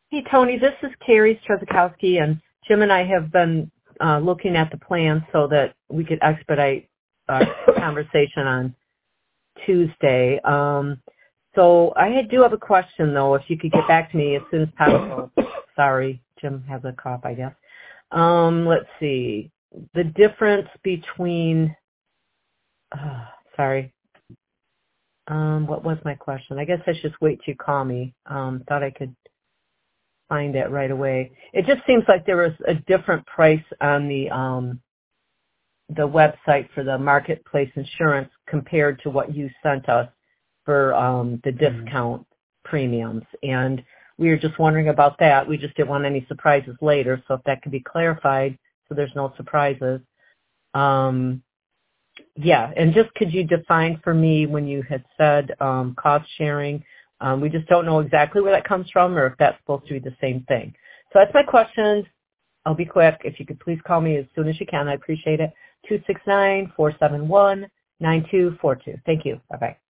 Hey, Tony, this is Carrie Strzokowski, and Jim and I have been looking at the plan so that we could expedite our conversation on Tuesday. So I do have a question, though, if you could get back to me as soon as possible. Sorry, Jim has a cough, I guess. Let's see. The difference between, what was my question? I guess I should just wait till you call me. Thought I could find it right away. It just seems like there was a different price on the website for the marketplace insurance compared to what you sent us for the discount premiums. And we were just wondering about that. We just didn't want any surprises later. So if that could be clarified so there's no surprises. Yeah, and just could you define for me when you had said cost sharing? We just don't know exactly where that comes from or if that's supposed to be the same thing. So that's my questions. I'll be quick. If you could please call me as soon as you can, I appreciate it. 269-471-9242. Thank you. Bye-bye.